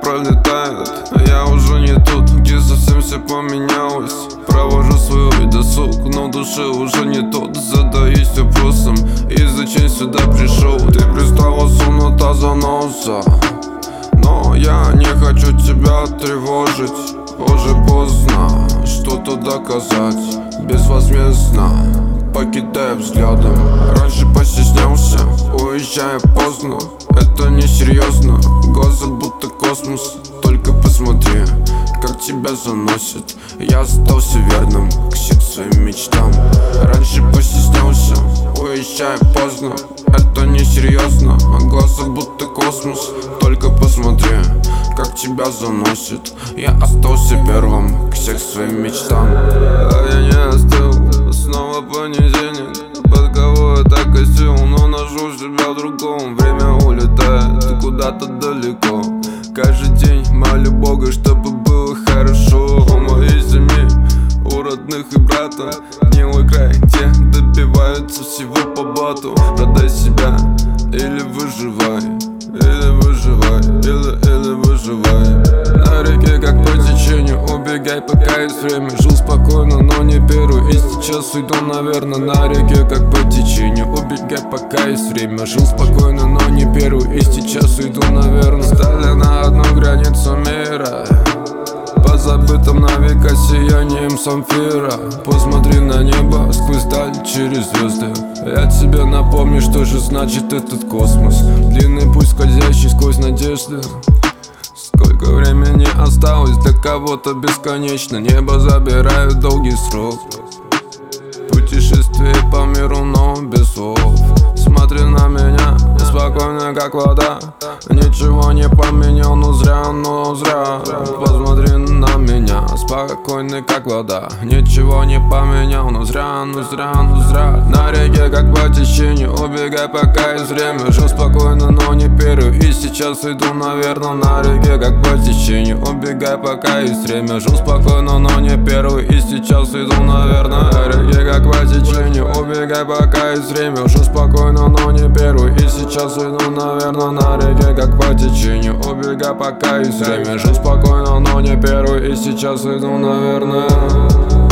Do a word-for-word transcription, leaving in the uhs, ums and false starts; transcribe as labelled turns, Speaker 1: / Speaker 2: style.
Speaker 1: пролетают, а я уже не тут, где совсем все поменялось. Провожу свой досуг, но в душе уже не тот. Задаюсь вопросом, и зачем сюда пришел? Ты пристала сунута за носа, но я не хочу тебя тревожить. Уже поздно что-то доказать, безвозмездно покидая взглядом. Раньше постеснялся, уезжая поздно. Это несерьезно, глаза будто космос. Только посмотри, как тебя заносит. Я остался верным к всем своим мечтам. Раньше постеснялся, уезжая поздно. Это несерьезно, глаза будто космос. Только посмотри, как тебя заносит. Я остался первым к всех своим мечтам. А я не остыл, снова понедельник. Под кого я так косил, но нашел себя в другом. Время улетает куда-то далеко. Каждый день молю Бога, чтобы было хорошо. У моей семьи, у родных и брата гнилой край, где добиваются всего по бату. Продай себя или выживай, или выживай, или, или выживай. На реке как по течению, убегай пока есть время. Жил спокойно, но не первый, и сейчас уйду, наверное. На реке как по течению, убегай пока есть время. Жил спокойно, но не первый, и сейчас уйду, наверное. Стали на одну границу мира, по забытым на века сиянием самфира. Посмотри на небо сквозь даль через звезды. Я тебе напомню, что же значит этот космос. Длинный путь, скользящий сквозь надежды. Сколько времени осталось, для кого-то бесконечно. Небо забирает долгий срок. Путешествие по миру, но без слов. Смотри на меня, спокойно как вода. Ничего не поменял, но зря, но зря. Посмотри на меня, спокойный как вода. Ничего не поменял, но зря, но зря, но зря. На реке как по течению, убегай пока есть время. Жил спокойно, но не первый, и сейчас иду, наверное. На реке как по течению, убегай пока есть время. Жил спокойно, но не первый, и сейчас иду, наверное. На реке как по течению, убегай пока есть время. Жил спокойно, но не первый, и сейчас иду, наверное. На реке как по течению, убегай пока есть время. Жил спокойно, но не первый, и сейчас иду, наверное.